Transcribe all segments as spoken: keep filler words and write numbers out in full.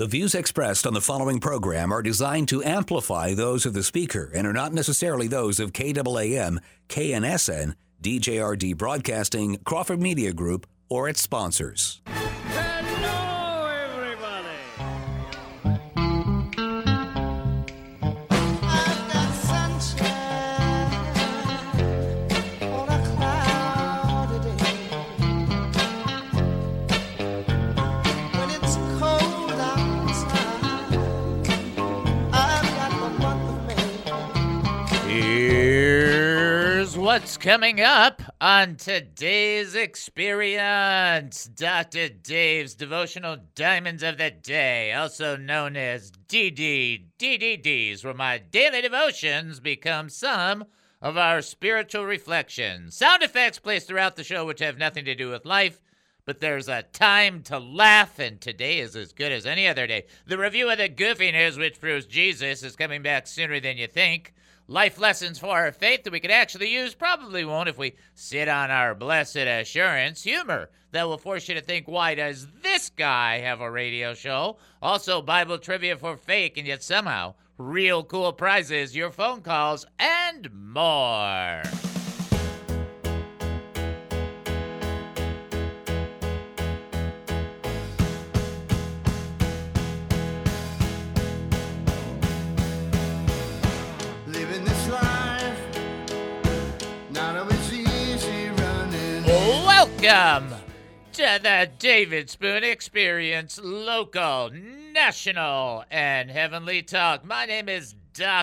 The views expressed on the following program are designed to amplify those of the speaker and are not necessarily those of K A A M, K N S N, D J R D Broadcasting, Crawford Media Group, or its sponsors. Hello, everybody. I've got sunshine on a cloudy day. When it's cold outside, I've got the month of May. Here's what's coming up on today's experience. Doctor Dave's Devotional Diamonds of the Day, also known as D D D D Ds, where my daily devotions become some of our spiritual reflections. Sound effects placed throughout the show which have nothing to do with life, but there's a time to laugh, and today is as good as any other day. The review of the goofiness, which proves Jesus is coming back sooner than you think. Life lessons for our faith that we could actually use, probably won't if we sit on our blessed assurance. Humor that will force you to think, why does this guy have a radio show? Also, Bible trivia for fake and yet somehow real cool prizes, your phone calls, and more. Living this life, not always easy running. Welcome to the David Spoon Experience, local, national, and heavenly talk. My name is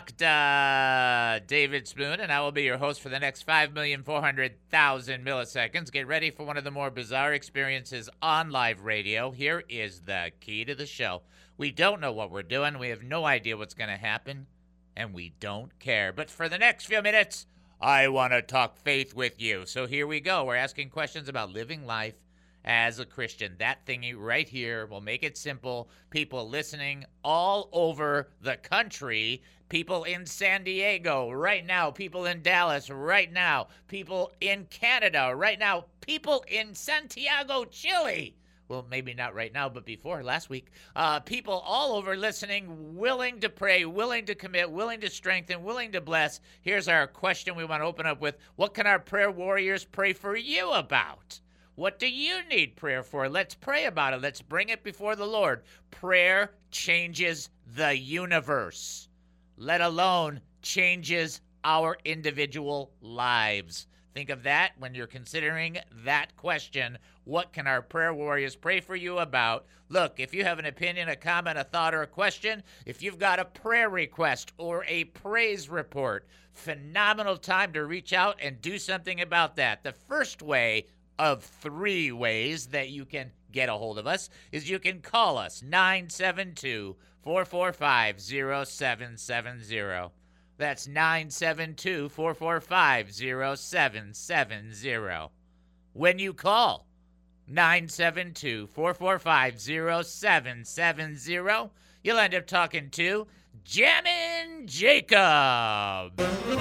Doctor David Spoon, and I will be your host for the next five million four hundred thousand milliseconds. Get ready for one of the more bizarre experiences on live radio. Here is the key to the show. We don't know what we're doing. We have no idea what's going to happen, and we don't care. But for the next few minutes, I want to talk faith with you. So here we go. We're asking questions about living life as a Christian. That thingy right here will make it simple. People listening all over the country, people in San Diego right now, people in Dallas right now, people in Canada right now, people in Santiago, Chile. Well, maybe not right now, but before, last week. Uh, people all over listening, willing to pray, willing to commit, willing to strengthen, willing to bless. Here's our question we want to open up with. What can our prayer warriors pray for you about? What do you need prayer for? Let's pray about it. Let's bring it before the Lord. Prayer changes the universe, let alone changes our individual lives. Think of that when you're considering that question. What can our prayer warriors pray for you about? Look, if you have an opinion, a comment, a thought, or a question, if you've got a prayer request or a praise report, phenomenal time to reach out and do something about that. The first way of three ways that you can get a hold of us is you can call us, nine seven two, four four five, zero seven seven zero. That's nine seven two, four four five, zero seven seven zero. When you call nine seven two, four four five, zero seven seven zero, you'll end up talking to Jammin' Jacob.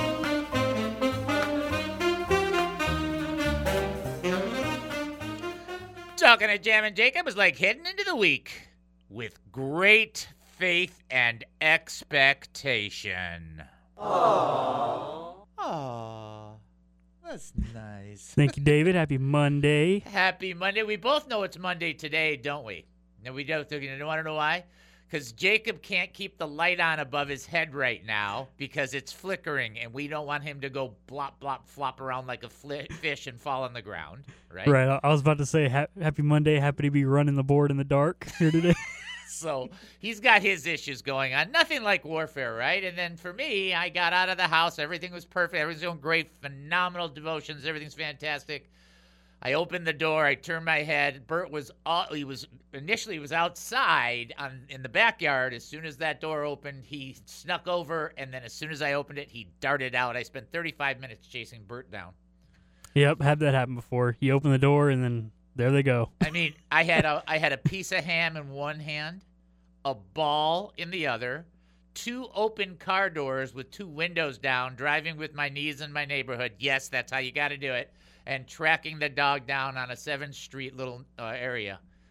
Talking to Jammin' Jacob is like heading into the week with great faith and expectation. Aww. Aww. That's nice. Thank you, David. Happy Monday. Happy Monday. We both know it's Monday today, don't we? No, we don't. You want to know why? Because Jacob can't keep the light on above his head right now because it's flickering, and we don't want him to go blop, blop, flop around like a fli- fish and fall on the ground, right? Right. I I was about to say ha- happy Monday. Happy to be running the board in the dark here today. So he's got his issues going on. Nothing like warfare, right? And then for me, I got out of the house. Everything was perfect. Everything's going great. Phenomenal devotions. Everything's fantastic. I opened the door. I turned my head. Bert was all, he was initially he was outside on in the backyard. As soon as that door opened, he snuck over, and then as soon as I opened it, he darted out. I spent thirty-five minutes chasing Bert down. Yep, had that happen before. You open the door, and then there they go. I mean, I had a I had a piece of ham in one hand, a ball in the other, two open car doors with two windows down, driving with my knees in my neighborhood. Yes, that's how you got to do it. And tracking the dog down on a seventh Street little uh, area.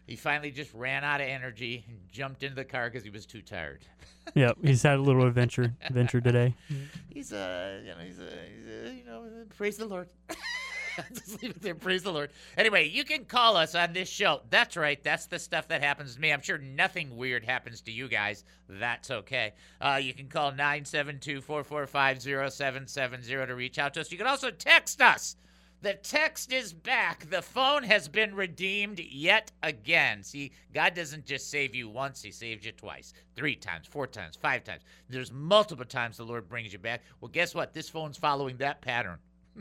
He finally just ran out of energy and jumped into the car because he was too tired. Yep, he's had a little adventure adventure today. He's a, you know, he's a, he's a you know, praise the Lord. Just leave it there. Praise the Lord. Anyway, you can call us on this show. That's right. That's the stuff that happens to me. I'm sure nothing weird happens to you guys. That's okay. Uh, you can call nine seven two, four four five, zero seven seven zero to reach out to us. You can also text us. The text is back. The phone has been redeemed yet again. See, God doesn't just save you once. He saves you twice, three times, four times, five times. There's multiple times the Lord brings you back. Well, guess what? This phone's following that pattern.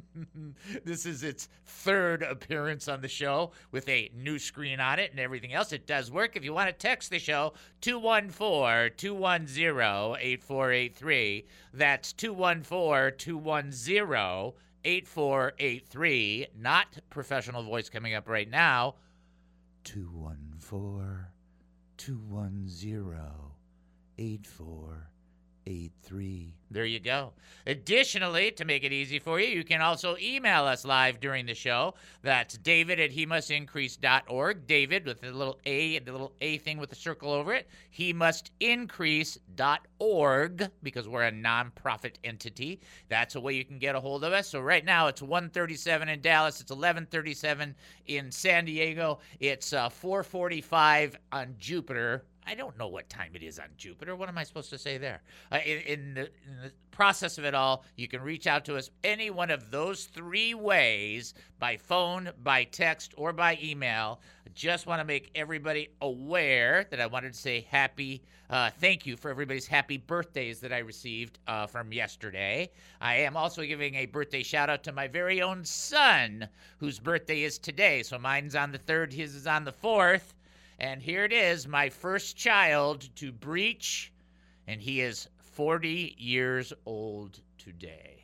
This is its third appearance on the show with a new screen on it and everything else. It does work. If you want to text the show, two one four, two one zero, eight four eight three. That's two one four, two one zero, eight four eight three. Not professional voice coming up right now. two one four, two one zero, eight four eight three. There you go. Additionally, to make it easy for you, you can also email us live during the show. That's David at he must increase dot org. David with the little A, the little A thing with the circle over it. he must increase dot org because we're a nonprofit entity. That's a way you can get a hold of us. So right now it's one thirty-seven in Dallas. It's eleven thirty-seven in San Diego. It's uh, four forty-five on Jupiter. I don't know what time it is on Jupiter. What am I supposed to say there? Uh, in, in, the, in the process of it all, you can reach out to us any one of those three ways, by phone, by text, or by email. I just want to make everybody aware that I wanted to say happy, uh, thank you for everybody's happy birthdays that I received uh, from yesterday. I am also giving a birthday shout out to my very own son, whose birthday is today. So mine's on the third, his is on the fourth. And here it is, my first child to breach, and he is forty years old today.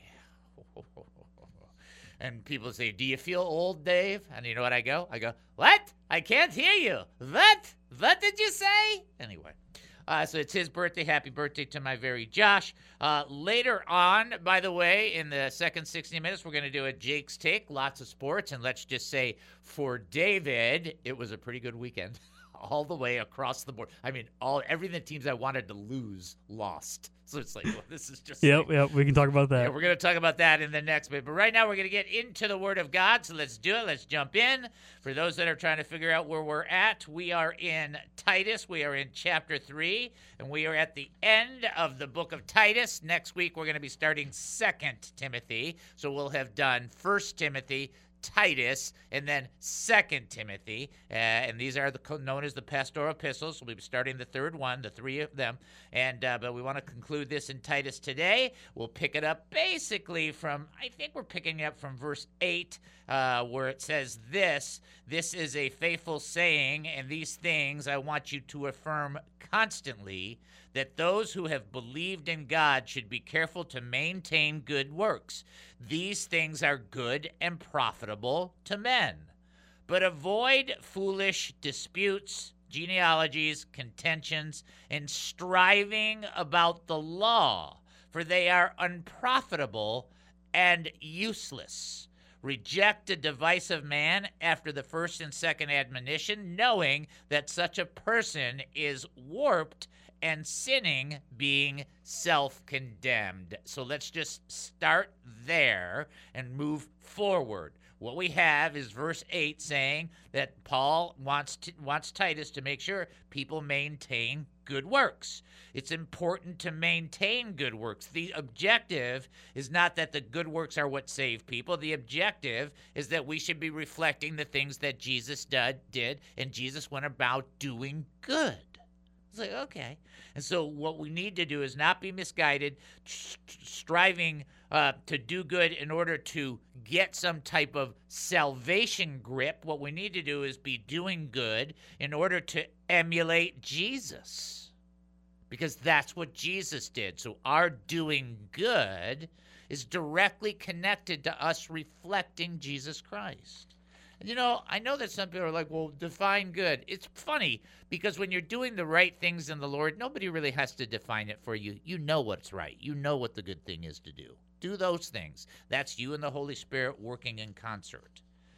And people say, do you feel old, Dave? And you know what I go? I go, what? I can't hear you. What? What did you say? Anyway, uh, so it's his birthday. Happy birthday to my very Josh. Uh, later on, by the way, in the second sixty minutes, we're going to do a Jake's Take, lots of sports. And let's just say, for David, it was a pretty good weekend. All the way across the board. I mean, all everything the teams I wanted to lose lost. So it's like, well, this is just. Yep, like, yep. We can talk about that. Yeah, we're going to talk about that in the next bit. But right now, we're going to get into the Word of God. So let's do it. Let's jump in. For those that are trying to figure out where we're at, we are in Titus. We are in chapter three, and we are at the end of the book of Titus. Next week, we're going to be starting Second Timothy. So we'll have done First Timothy, Titus, and then Second Timothy, uh, and these are the known as the pastoral epistles. We'll be starting the third one, the three of them, and uh, but we want to conclude this in Titus today. We'll pick it up basically from, I think we're picking it up from verse eight, uh, where it says this, this is a faithful saying, and these things I want you to affirm constantly, that those who have believed in God should be careful to maintain good works. These things are good and profitable to men. But avoid foolish disputes, genealogies, contentions, and striving about the law, for they are unprofitable and useless. Reject a divisive man after the first and second admonition, knowing that such a person is warped and sinning, being self-condemned. So let's just start there and move forward. What we have is verse eight saying that Paul wants to, wants Titus to make sure people maintain good works. It's important to maintain good works. The objective is not that the good works are what save people. The objective is that we should be reflecting the things that Jesus did, did and Jesus went about doing good. It's like, okay. And so what we need to do is not be misguided, st- striving uh, to do good in order to get some type of salvation grip. What we need to do is be doing good in order to emulate Jesus, because that's what Jesus did. So our doing good is directly connected to us reflecting Jesus Christ. You know, I know that some people are like, well, define good. It's funny because when you're doing the right things in the Lord, nobody really has to define it for you. You know what's right. You know what the good thing is to do. Do those things. That's you and the Holy Spirit working in concert.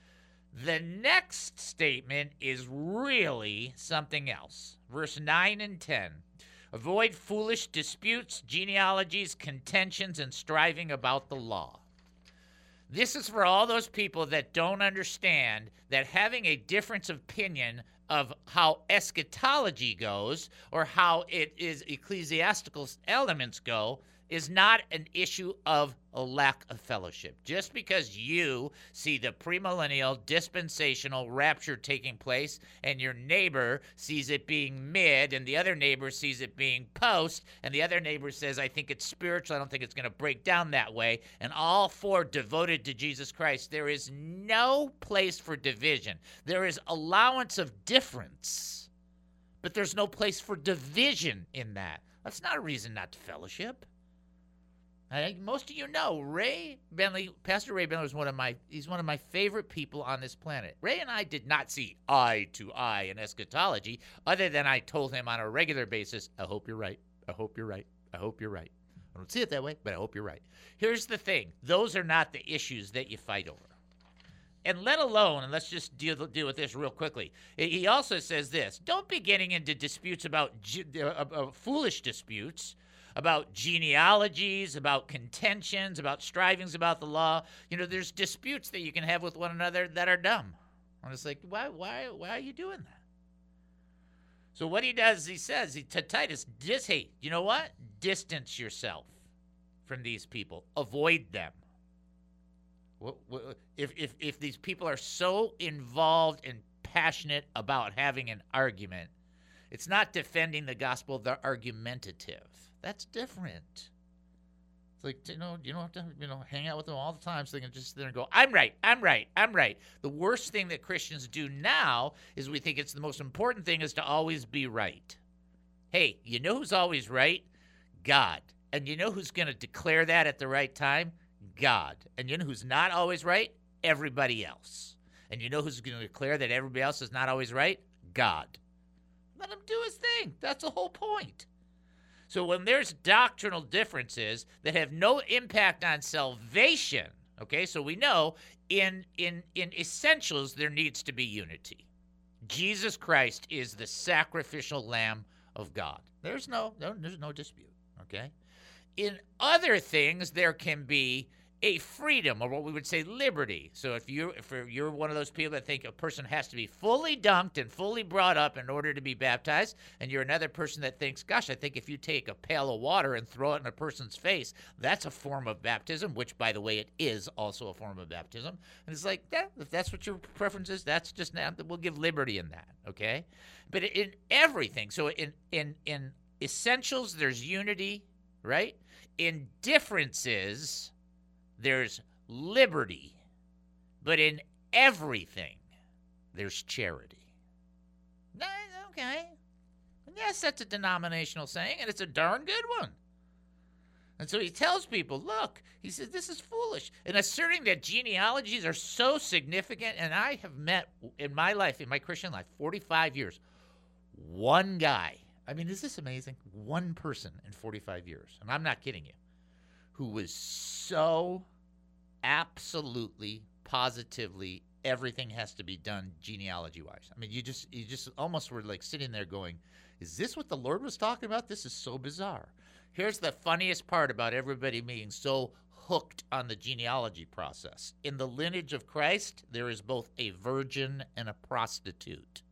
The next statement is really something else. Verse nine and ten. Avoid foolish disputes, genealogies, contentions, and striving about the law. This is for all those people that don't understand that having a difference of opinion of how eschatology goes or how it is ecclesiastical elements go is not an issue of a lack of fellowship. Just because you see the premillennial dispensational rapture taking place and your neighbor sees it being mid and the other neighbor sees it being post and the other neighbor says, I think it's spiritual, I don't think it's going to break down that way, and all four devoted to Jesus Christ, there is no place for division. There is allowance of difference, but there's no place for division in that. That's not a reason not to fellowship. I think most of you know Ray Bentley, Pastor Ray Bentley was one of my, he's one of my favorite people on this planet. Ray and I did not see eye to eye in eschatology, other than I told him on a regular basis, I hope you're right, I hope you're right, I hope you're right. I don't see it that way, but I hope you're right. Here's the thing, those are not the issues that you fight over. And let alone, and let's just deal, deal with this real quickly, he also says this, don't be getting into disputes about uh, uh, foolish disputes, about genealogies, about contentions, about strivings about the law. You know, there's disputes that you can have with one another that are dumb. And it's like, why, why, why are you doing that? So what he does, he says he, to Titus, just, hey, you know what? Distance yourself from these people. Avoid them. If, if, if these people are so involved and passionate about having an argument, it's not defending the gospel, they're argumentative. That's different. It's like, you know, you don't have to, you know, hang out with them all the time so they can just sit there and go, I'm right, I'm right, I'm right. The worst thing that Christians do now is we think it's the most important thing is to always be right. Hey, you know who's always right? God. And you know who's going to declare that at the right time? God. And you know who's not always right? Everybody else. And you know who's going to declare that everybody else is not always right? God. Let him do his thing. That's the whole point. So when there's doctrinal differences that have no impact on salvation, okay, so we know in in in essentials there needs to be unity. Jesus Christ is the sacrificial Lamb of God. There's no, no there's no dispute, okay? In other things, there can be a freedom, or what we would say liberty. So if you're, if you're one of those people that think a person has to be fully dunked and fully brought up in order to be baptized, and you're another person that thinks, gosh, I think if you take a pail of water and throw it in a person's face, that's a form of baptism, which, by the way, it is also a form of baptism. And it's like, yeah, if that's what your preference is, that's just now, we'll give liberty in that, okay? But in everything, so in in in essentials, there's unity, right? In differences, there's liberty, but in everything, there's charity. Okay. And yes, that's a denominational saying, and it's a darn good one. And so he tells people, look, he says, this is foolish. And asserting that genealogies are so significant, and I have met in my life, in my Christian life, forty-five years, one guy, I mean, is this amazing? One person in forty-five years, and I'm not kidding you, who was so absolutely, positively, everything has to be done genealogy-wise. I mean, you just you just almost were like sitting there going, is this what the Lord was talking about? This is so bizarre. Here's the funniest part about everybody being so hooked on the genealogy process. In the lineage of Christ, there is both a virgin and a prostitute.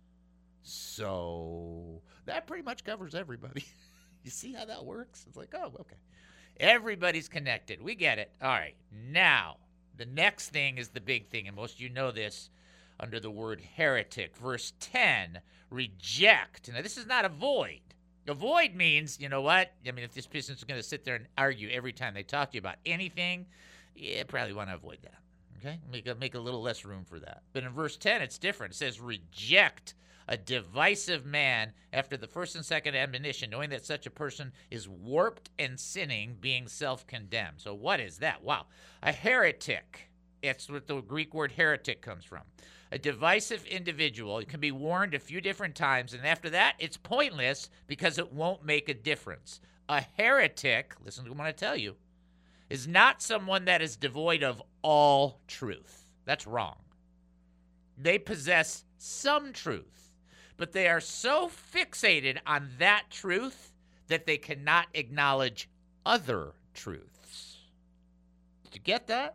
So that pretty much covers everybody. You see how that works? It's like, oh, okay. Everybody's connected. We get it. All right. Now, the next thing is the big thing, and most of you know this under the word heretic. Verse ten, reject. Now, this is not avoid. Avoid means, you know what? I mean, if this person's going to sit there and argue every time they talk to you about anything, you probably want to avoid that. Okay? Make a, make a little less room for that. But in verse ten, it's different. It says, reject a divisive man after the first and second admonition, knowing that such a person is warped and sinning, being self-condemned. So what is that? Wow. A heretic. It's what the Greek word heretic comes from. A divisive individual. It can be warned a few different times, and after that, it's pointless because it won't make a difference. A heretic, listen to what I'm going to tell you, is not someone that is devoid of all truth. That's wrong. They possess some truth, but they are so fixated on that truth that they cannot acknowledge other truths. Did you get that?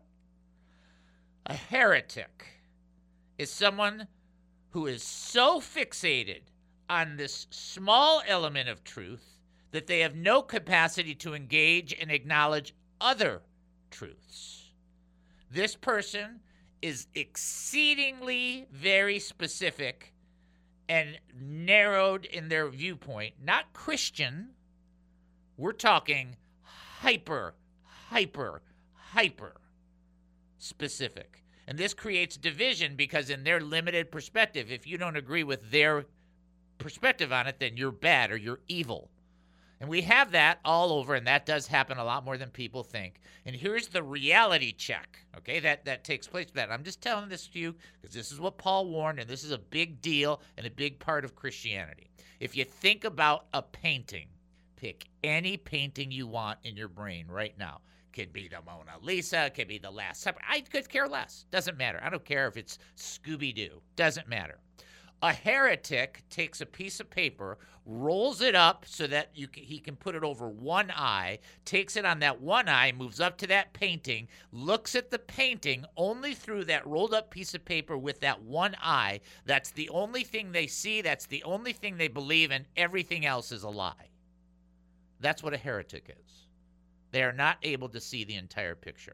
A heretic is someone who is so fixated on this small element of truth that they have no capacity to engage and acknowledge other truths. This person is exceedingly very specific and narrowed in their viewpoint. Not Christian. We're talking hyper, hyper, hyper specific. And this creates division because in their limited perspective, if you don't agree with their perspective on it, then you're bad or you're evil. And we have that all over, and that does happen a lot more than people think. And here's the reality check, okay, that, that takes place with that. I'm just telling this to you because this is what Paul warned, and this is a big deal and a big part of Christianity. If you think about a painting, pick any painting you want in your brain right now. Could be the Mona Lisa, could be the Last Supper. I could care less. Doesn't matter. I don't care if it's Scooby-Doo. Doesn't matter. A heretic takes a piece of paper, rolls it up so that you can, he can put it over one eye, takes it on that one eye, moves up to that painting, looks at the painting only through that rolled up piece of paper with that one eye. That's the only thing they see. That's the only thing they believe, and everything else is a lie. That's what a heretic is. They are not able to see the entire picture.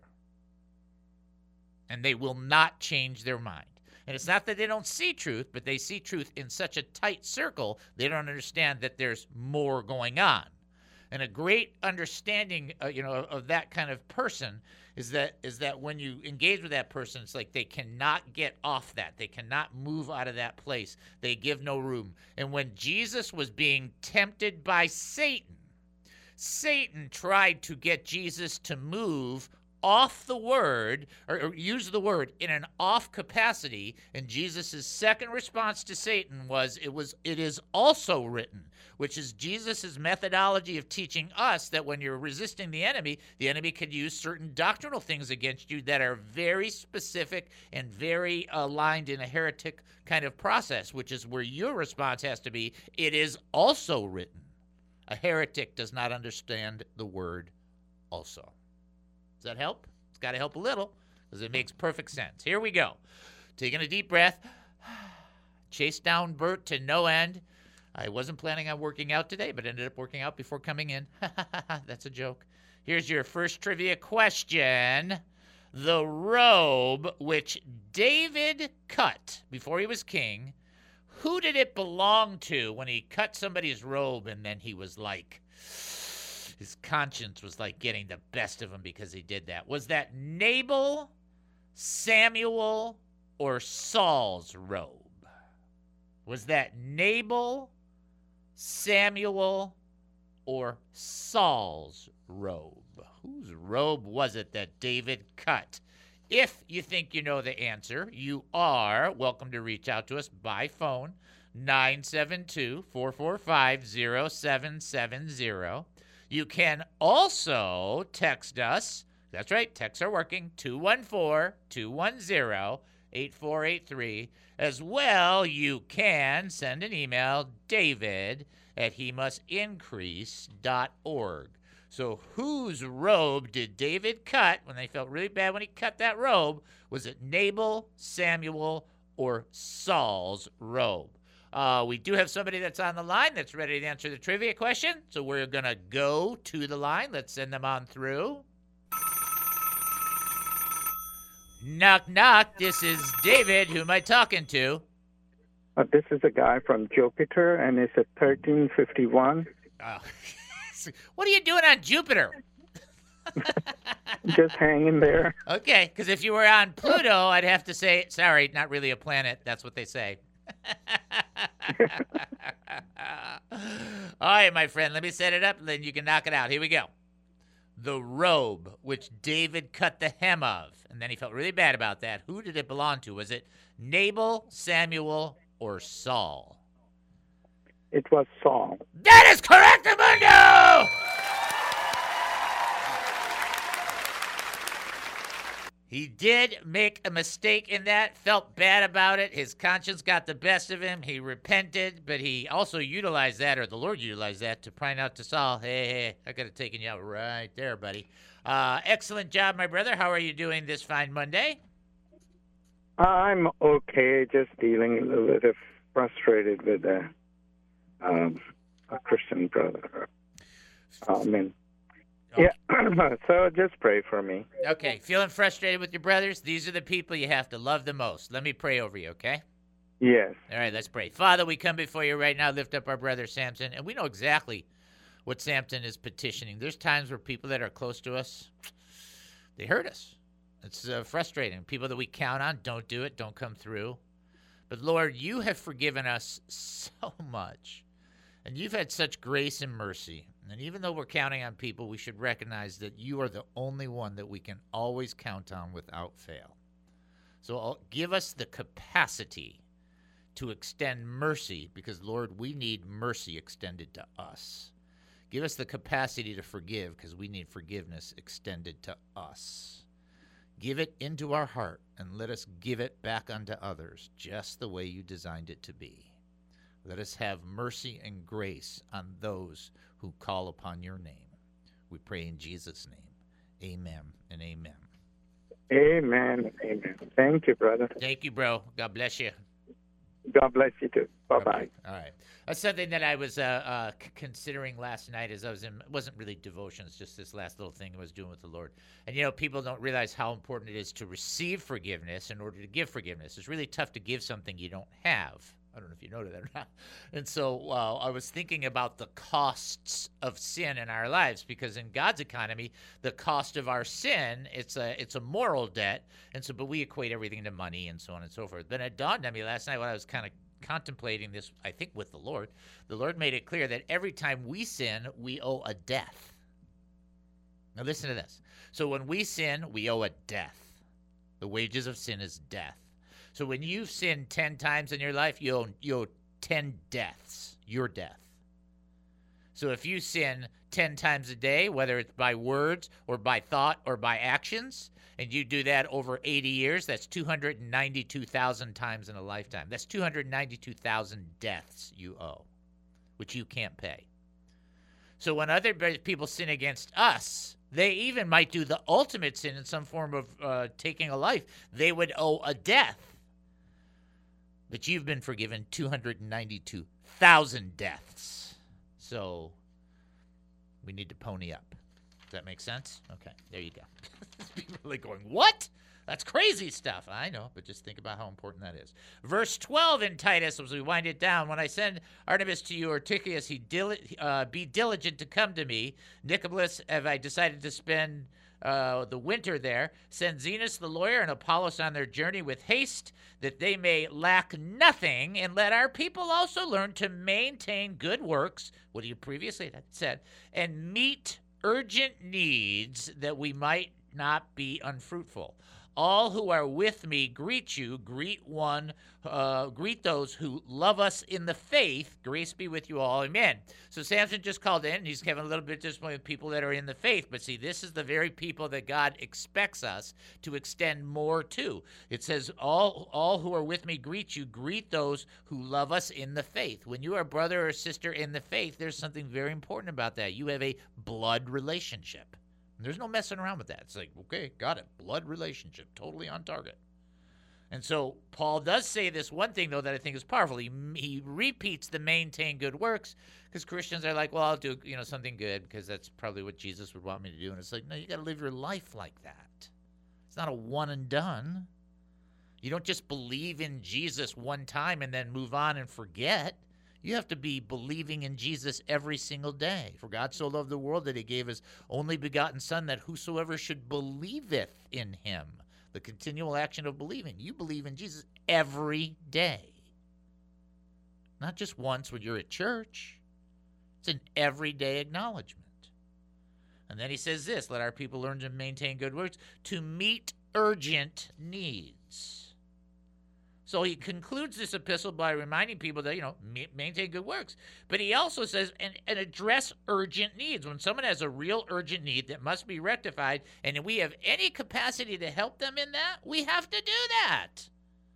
And they will not change their mind. And it's not that they don't see truth, but they see truth in such a tight circle, they don't understand that there's more going on. And a great understanding, uh, you know, of, of that kind of person is that is that when you engage with that person, it's like they cannot get off that. They cannot move out of that place. They give no room. And when Jesus was being tempted by Satan, Satan tried to get Jesus to move off the word, or, or use the word in an off capacity, and Jesus' second response to Satan was, it was, it is also written, which is Jesus' methodology of teaching us that when you're resisting the enemy, the enemy could use certain doctrinal things against you that are very specific and very aligned in a heretic kind of process, which is where your response has to be, it is also written. A heretic does not understand the word also. Does that help? It's got to help a little because it makes perfect sense. Here we go. Taking a deep breath. Chase down Bert to no end. I wasn't planning on working out today, but ended up working out before coming in. That's a joke. Here's your first trivia question. The robe which David cut before he was king, who did it belong to when he cut somebody's robe and then he was like, his conscience was like getting the best of him because he did that? Was that Nabal, Samuel, or Saul's robe? Was that Nabal, Samuel, or Saul's robe? Whose robe was it that David cut? If you think you know the answer, you are welcome to reach out to us by phone, nine seven two, four four five, zero seven seven zero. You can also text us. That's right, texts are working, two one four, two one zero, eight four eight three. As well, you can send an email, david at he must increase dot org. So whose robe did David cut when they felt really bad when he cut that robe? Was it Nabal, Samuel, or Saul's robe? Uh, we do have somebody that's on the line that's ready to answer the trivia question. So we're going to go to the line. Let's send them on through. Knock, knock. This is David. Who am I talking to? Uh, this is a guy from Jupiter, and it's at thirteen fifty-one. Oh. What are you doing on Jupiter? Just hanging there. Okay, because if you were on Pluto, I'd have to say, sorry, not really a planet. That's what they say. All right, my friend, let me set it up, and then you can knock it out. Here we go. The robe which David cut the hem of, and then he felt really bad about that. Who did it belong to? Was it Nabal, Samuel, or Saul? It was Saul. That is correct, Amundo! He did make a mistake in that, felt bad about it. His conscience got the best of him. He repented, but he also utilized that, or the Lord utilized that, to point out to Saul, hey, hey, I could have taken you out right there, buddy. Uh, excellent job, my brother. How are you doing this fine Monday? I'm okay, just dealing a little bit frustrated with a, um, a Christian brother. I mean, Okay. yeah, so just pray for me. Okay, feeling frustrated with your brothers? These are the people you have to love the most. Let me pray over you, okay? Yes. All right, let's pray. Father, we come before you right now, lift up our brother Samson, and we know exactly what Samson is petitioning. There's times where people that are close to us, they hurt us. It's uh, frustrating. People that we count on don't do it, don't come through. But Lord, you have forgiven us so much, and you've had such grace and mercy. And even though we're counting on people, we should recognize that you are the only one that we can always count on without fail. So uh, give us the capacity to extend mercy, because, Lord, we need mercy extended to us. Give us the capacity to forgive, because we need forgiveness extended to us. Give it into our heart, and let us give it back unto others, just the way you designed it to be. Let us have mercy and grace on those who call upon your name. We pray in Jesus' name. Amen and amen. Amen. Amen. Thank you, brother. Thank you, bro. God bless you. God bless you too. Bye-bye. Okay. All right. That's something that I was uh, uh, c- considering last night as I was in, it wasn't really devotions, just this last little thing I was doing with the Lord. And, you know, people don't realize how important it is to receive forgiveness in order to give forgiveness. It's really tough to give something you don't have. I don't know if you know that or not. And so uh, I was thinking about the costs of sin in our lives, because in God's economy, the cost of our sin, it's a it's a moral debt. And so, but we equate everything to money and so on and so forth. Then it dawned on me last night when I was kind of contemplating this, I think with the Lord, the Lord made it clear that every time we sin, we owe a death. Now listen to this. So when we sin, we owe a death. The wages of sin is death. So when you've sinned ten times in your life, you owe, you owe ten deaths, your death. So if you sin ten times a day, whether it's by words or by thought or by actions, and you do that over eighty years, that's two hundred ninety-two thousand times in a lifetime. That's two hundred ninety-two thousand deaths you owe, which you can't pay. So when other people sin against us, they even might do the ultimate sin in some form of uh, taking a life. They would owe a death. But you've been forgiven two hundred ninety-two thousand deaths. So we need to pony up. Does that make sense? Okay, there you go. People are like going, what? That's crazy stuff. I know, but just think about how important that is. Verse twelve in Titus, as we wind it down, when I send Artemas to you, or Tychicus, he dil- uh, be diligent to come to me. Nicopolis, have I decided to spend uh, the winter there. Send Zenas the lawyer and Apollos on their journey with haste, that they may lack nothing, and let our people also learn to maintain good works, what you previously said, and meet urgent needs, that we might not be unfruitful. All who are with me greet you. Greet one, uh, greet those who love us in the faith. Grace be with you all. Amen. So Samson just called in. He's having a little bit disappointed with people that are in the faith. But see, this is the very people that God expects us to extend more to. It says, all, all who are with me greet you. Greet those who love us in the faith. When you are a brother or sister in the faith, there's something very important about that. You have a blood relationship. There's no messing around with that. It's like, okay, got it. Blood relationship, totally on target. And so Paul does say this one thing, though, that I think is powerful. He, he repeats the maintain good works, because Christians are like, well, I'll do you know something good because that's probably what Jesus would want me to do. And it's like, no, you got to live your life like that. It's not a one and done. You don't just believe in Jesus one time and then move on and forget. You have to be believing in Jesus every single day. For God so loved the world that he gave his only begotten Son, that whosoever should believeth in him. The continual action of believing. You believe in Jesus every day. Not just once when you're at church. It's an everyday acknowledgement. And then he says this, let our people learn to maintain good works, to meet urgent needs. So he concludes this epistle by reminding people that, you know, ma- maintain good works. But he also says, and, and address urgent needs. When someone has a real urgent need that must be rectified, and we have any capacity to help them in that, we have to do that.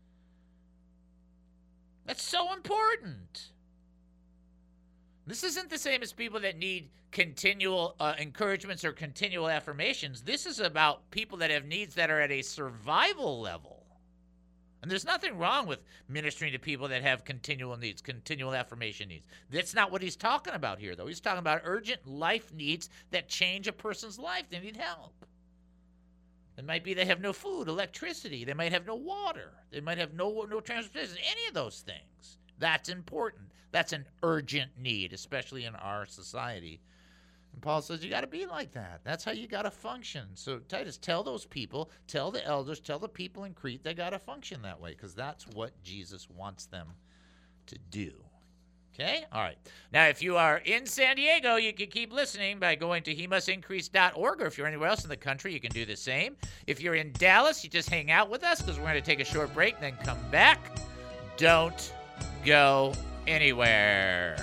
That's so important. This isn't the same as people that need continual uh, encouragements or continual affirmations. This is about people that have needs that are at a survival level. And there's nothing wrong with ministering to people that have continual needs, continual affirmation needs. That's not what he's talking about here, though. He's talking about urgent life needs that change a person's life. They need help. It might be they have no food, electricity. They might have no water. They might have no, no transportation, any of those things. That's important. That's an urgent need, especially in our society. And Paul says you got to be like that. That's how you got to function. So Titus, tell those people, tell the elders, tell the people in Crete they got to function that way, because that's what Jesus wants them to do. Okay? All right. Now, if you are in San Diego, you can keep listening by going to he must increase dot org, or if you're anywhere else in the country, you can do the same. If you're in Dallas, you just hang out with us, because we're going to take a short break, then come back. Don't go anywhere.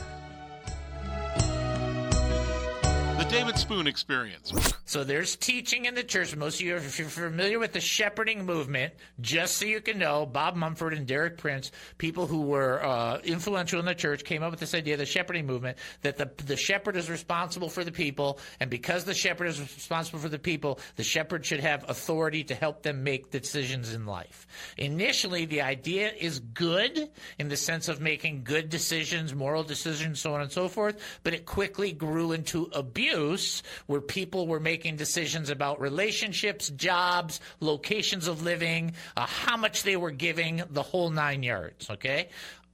The David Spoon Experience. So there's teaching in the church. Most of you, if you're familiar with the shepherding movement, just so you can know, Bob Mumford and Derek Prince, people who were uh, influential in the church, came up with this idea, the shepherding movement, that the, the shepherd is responsible for the people, and because the shepherd is responsible for the people, the shepherd should have authority to help them make decisions in life. Initially, the idea is good in the sense of making good decisions, moral decisions, so on and so forth, but it quickly grew into abuse, where people were making decisions about relationships, jobs, locations of living, uh, how much they were giving, the whole nine yards, okay?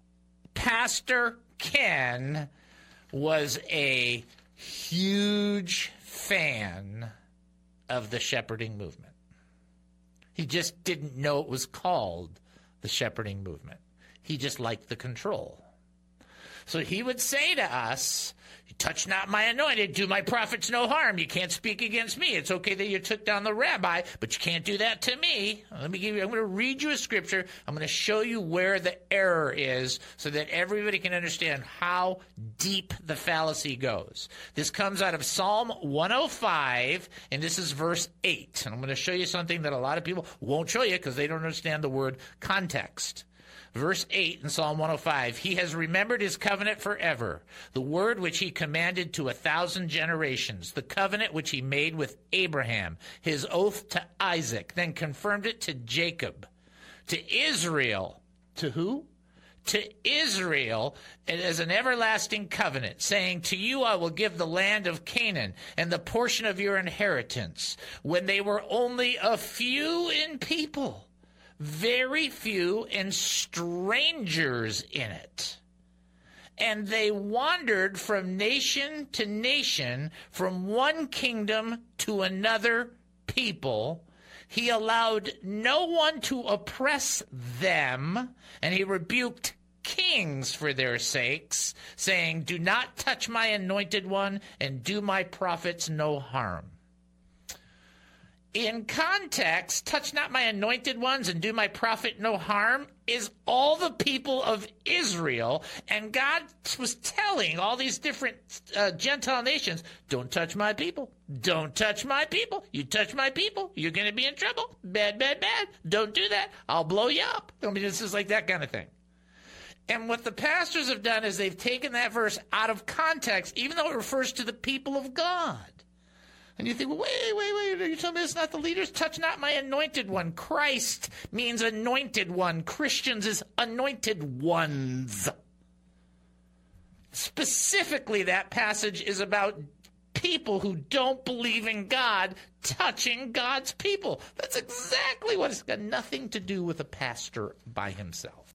Pastor Ken was a huge fan of the shepherding movement. He just didn't know it was called the shepherding movement. He just liked the control. So he would say to us, touch not my anointed, do my prophets no harm. You can't speak against me. It's okay that you took down the rabbi, but you can't do that to me. Let me give you, I'm going to read you a scripture. I'm going to show you where the error is so that everybody can understand how deep the fallacy goes. This comes out of Psalm one oh five, and this is verse eight. And I'm going to show you something that a lot of people won't show you because they don't understand the word context. Verse eight in Psalm one oh five, he has remembered his covenant forever, the word which he commanded to a thousand generations, the covenant which he made with Abraham, his oath to Isaac, then confirmed it to Jacob, to Israel. To who? To Israel as an everlasting covenant, saying, to you I will give the land of Canaan and the portion of your inheritance, when they were only a few in people, very few and strangers in it. And they wandered from nation to nation, from one kingdom to another people. He allowed no one to oppress them, and he rebuked kings for their sakes, saying, do not touch my anointed one, and do my prophets no harm. In context, touch not my anointed ones and do my prophet no harm is all the people of Israel. And God was telling all these different uh, Gentile nations, don't touch my people. Don't touch my people. You touch my people, you're going to be in trouble. Bad, bad, bad. Don't do that. I'll blow you up. I mean, this is like that kind of thing. And what the pastors have done is they've taken that verse out of context, even though it refers to the people of God. And you think, well, wait, wait, wait, are you telling me it's not the leaders? Touch not my anointed one. Christ means anointed one. Christians is anointed ones. Specifically, that passage is about people who don't believe in God touching God's people. That's exactly what it's got nothing to do with a pastor by himself.